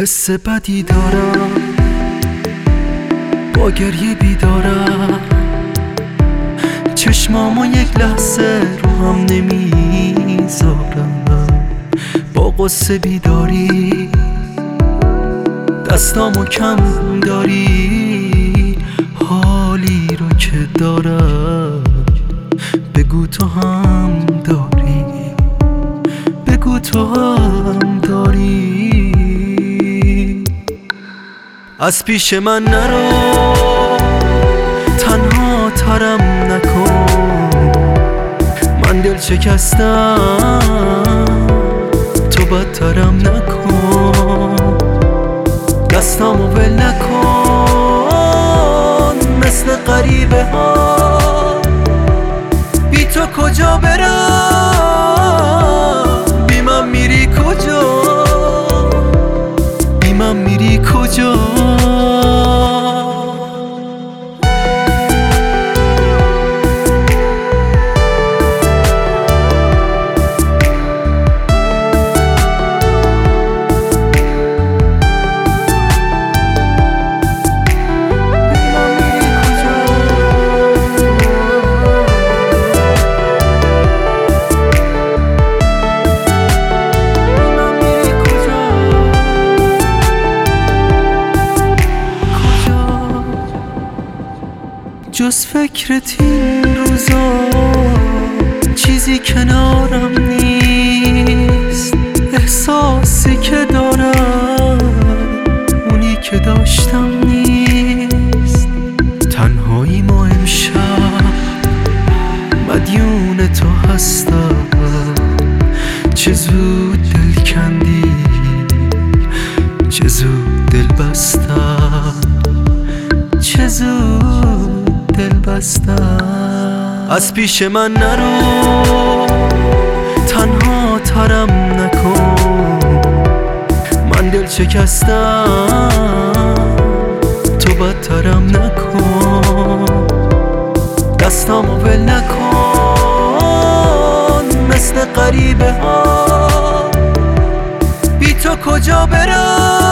حس بدی دارم، با گریه بیدارم، چشمامو یک لحظه رو هم نمیذارم، با قصه بیداری دستامو کم داری، حالی رو که دارم بگو تو هم داری، بگو تو هم داری. از پیش من نرو، تنها ترم نکن، من دل شکستم تو بدترم نکن، دستامو ول نکن مثل غریبه ها، بی تو کجا برم، بی من میری کجا، بی من میری کجا. جز فکرت این روزا چیزی کنارم نیست، احساسی که دارم اونی که داشتم نیست، تنهایی ما امشب مدیون تو هستم، چه زود دل کندی چه زود دل بستم، چه زود دل بستم. از پیش من نرو، تنها ترم نکن، من دل شکستم تو بدترم نکن، دستامو ول نکن مثل غریبه ها، بی تو کجا برم،